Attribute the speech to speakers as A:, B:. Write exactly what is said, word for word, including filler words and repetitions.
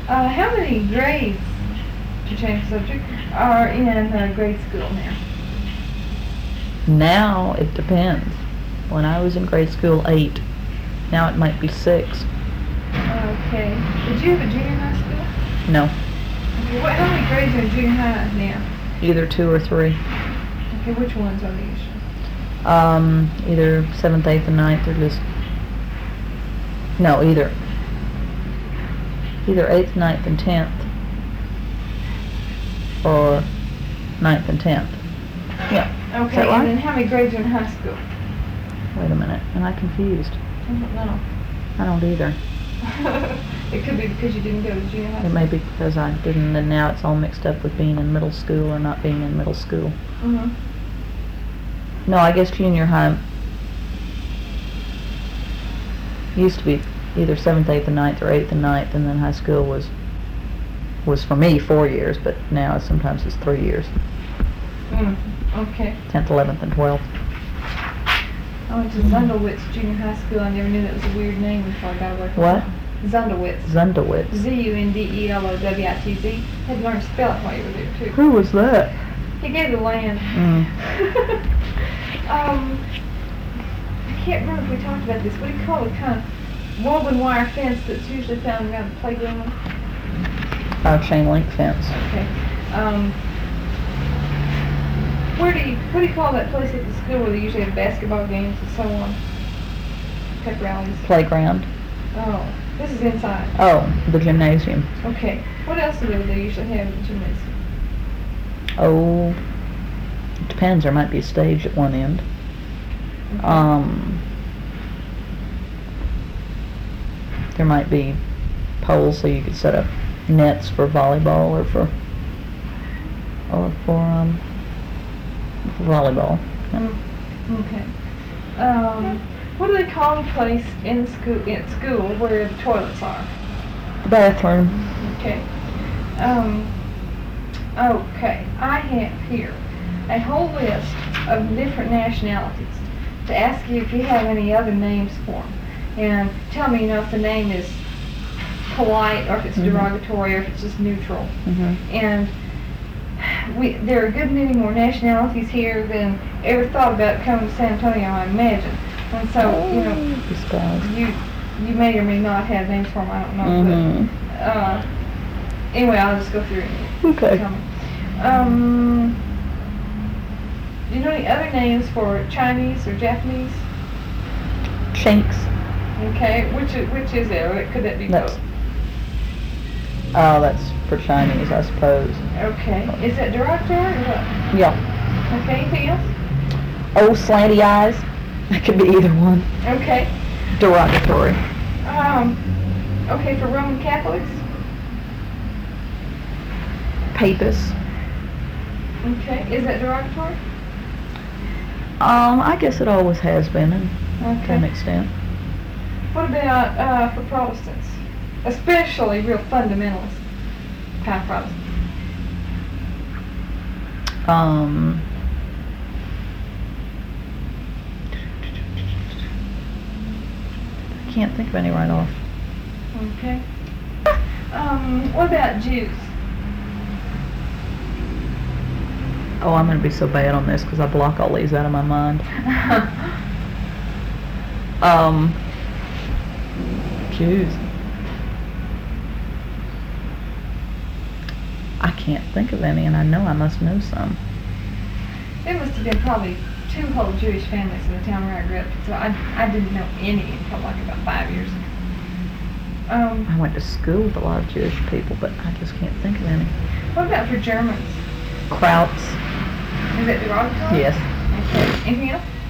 A: Uh, how many grades, to change the subject, are in uh, grade school now?
B: Now it depends. When I was in grade school, eight. Now it might be six.
A: Okay. Did you have a junior high school?
B: No,
A: Okay. What? How many grades are in junior high now?
B: either two or three.
A: Okay. Which ones are the usual?
B: Um, either seventh, eighth, and ninth, or just no, either either eighth, ninth, and tenth, or ninth and tenth. Yeah.
A: Okay.
B: that right?
A: And then how many grades are in high school?
B: Wait a minute. Am I confused?
A: I don't know.
B: I don't either.
A: It could be because you didn't go to junior high
B: It
A: school.
B: may be because I didn't, and now it's all mixed up with being in middle school or not being in middle school.
A: Mm-hmm.
B: No, I guess junior high used to be either seventh, eighth, and ninth, or eighth and ninth, and then high school was was for me four years, but now sometimes it's three years.
A: Mm. Okay.
B: Tenth, eleventh, and twelfth.
A: I went to Zundowitz Junior High School. I never knew that was a weird name before I got away from
B: What?
A: it. Zundowitz.
B: Zundowitz.
A: Z U N D E L O W I T Z. Had to learn to spell it while you were there, too.
B: Who was that?
A: He gave the land.
B: Mm.
A: um, I can't remember if we talked about this. What do you call it? Kind of woven wire fence that's usually found around the playground.
B: Our chain link fence.
A: Okay. Um, where do you, what do you call that place at the school where they usually have basketball games and so on? Pep rallies.
B: Playground.
A: Oh, this is inside.
B: Oh, the gymnasium.
A: Okay. What else do they usually have in the gymnasium?
B: Oh, it depends. There might be a stage at one end.
A: Okay.
B: Um, there might be poles so you could set up nets for volleyball or for or for um for volleyball.
A: Mm, okay. Um, what do they call the place in school in school where the toilets are?
B: Bathroom.
A: Okay. Um, okay. I have here a whole list of different nationalities to ask you if you have any other names for them. And tell me, you know, if the name is polite or if it's
B: Mhm.
A: derogatory or if it's just neutral.
B: Mhm.
A: And we there are a good many more nationalities here than ever thought about coming to San Antonio, I imagine. And so, you know,
B: These guys.
A: you you may or may not have names for them, I don't know.
B: Mhm.
A: But uh, anyway, I'll just go through it.
B: Okay.
A: Tell me. Um, do you know any other names for Chinese or Japanese?
B: Chinks.
A: Okay, which is, which is it? Or could that be
B: That's-
A: both?
B: Oh, that's for Chinese, I suppose.
A: Okay, is that derogatory or what?
B: Yeah.
A: Okay, anything else?
B: Oh, slanty eyes. That could be either one.
A: Okay.
B: Derogatory.
A: Um, okay, for Roman Catholics?
B: Papist.
A: Okay, is that derogatory?
B: Um, I guess it always has been, and to an
A: Okay.
B: extent.
A: What about uh, for Protestants? Especially real fundamentalist kind of Protestants.
B: Um, I can't think of any right off.
A: Okay. Um, what about Jews?
B: Oh, I'm going to be so bad on this because I block all these out of my mind. Um, Jews. I can't think of any, and I know I must know some.
A: There must have been probably two whole Jewish families in the town where I grew up, so I, I didn't know any until like about five years ago. Um,
B: I went to school with a lot of Jewish people, but I just can't think of any.
A: what about for Germans?
B: Krauts.
A: Is that derogatory?
B: Yes.
A: Okay. Anything else?